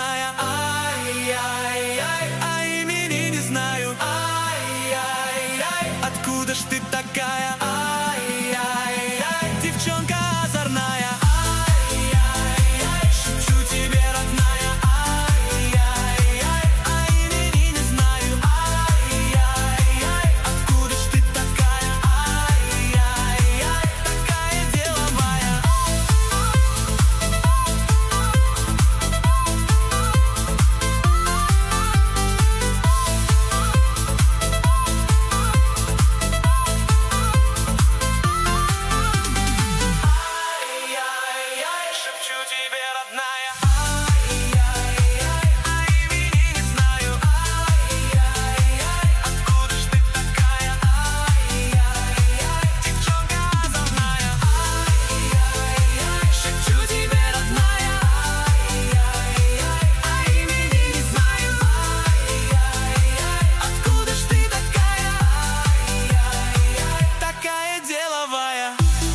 родная. Ай-яй-яй, а имени не знаю. Ай-яй-яй, откуда ж ты такая? Ай-яй-яй, девчонка озорная. Ай-яй-яй, шепчу тебе, родная. Ай-яй-яй, а имени не знаю. Ай-яй-яй, откуда ж ты такая? Ай-яй-яй, такая деловая. Ай-яй-яй, шепчу тебе, родная. Ай-яй-яй, а имени не знаю. Ай-яй-яй, откуда ж ты такая? Ай-яй-яй, девчонка озорная. Ай-яй-яй, шепчу тебе, родная. Ай-яй-яй, а имени не знаю. Ай-яй-яй, откуда ж ты такая? Ай-яй-яй, такая деловая.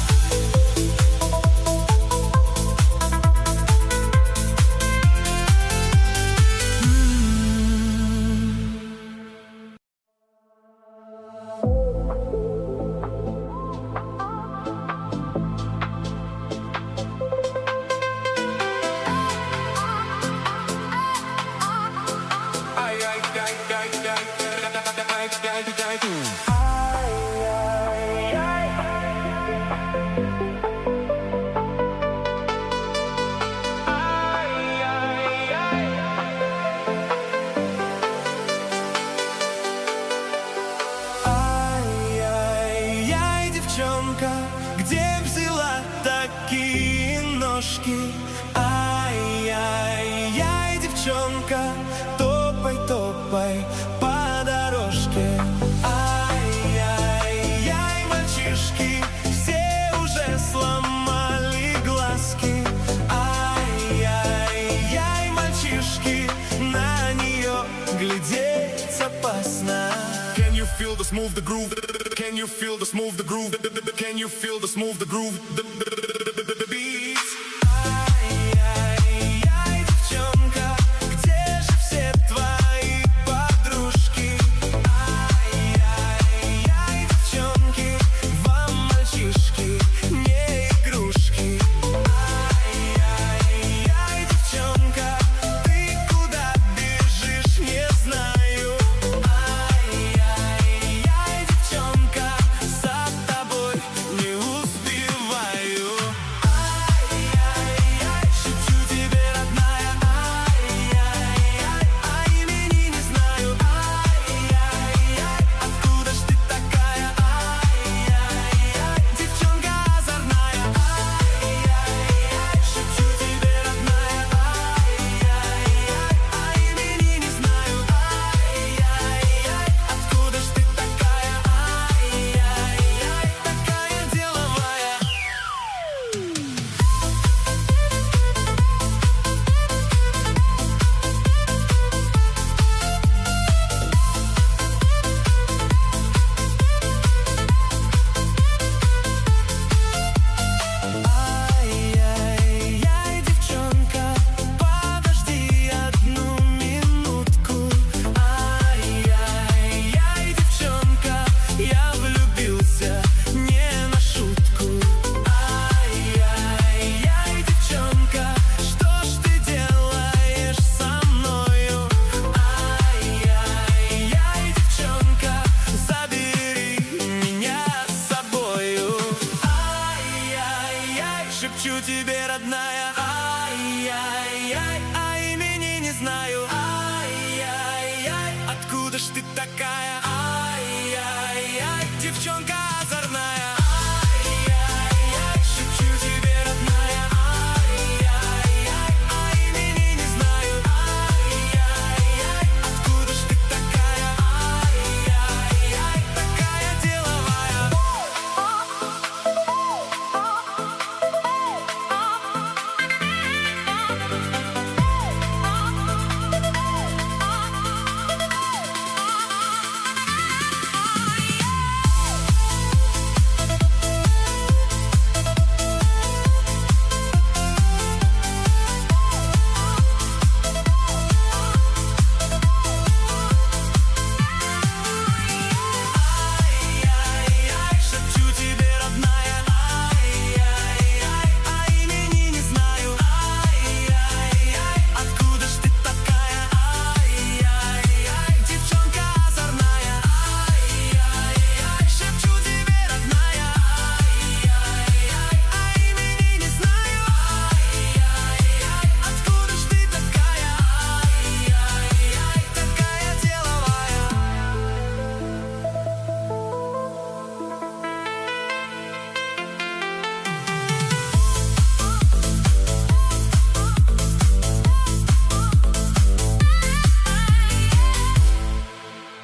Ай-яй-яй, девчонка, где взяла такие ножки? Ай-яй-яй, девчонка, топай, топай по дорожке. Ай-яй-яй, мальчишки, все уже сломали глазки. Ай-яй-яй, мальчишки, на нее глядеть опасно. Can you feel the smooth the groove? Can you feel the smooth the groove? Can you feel the smooth the groove? The beat.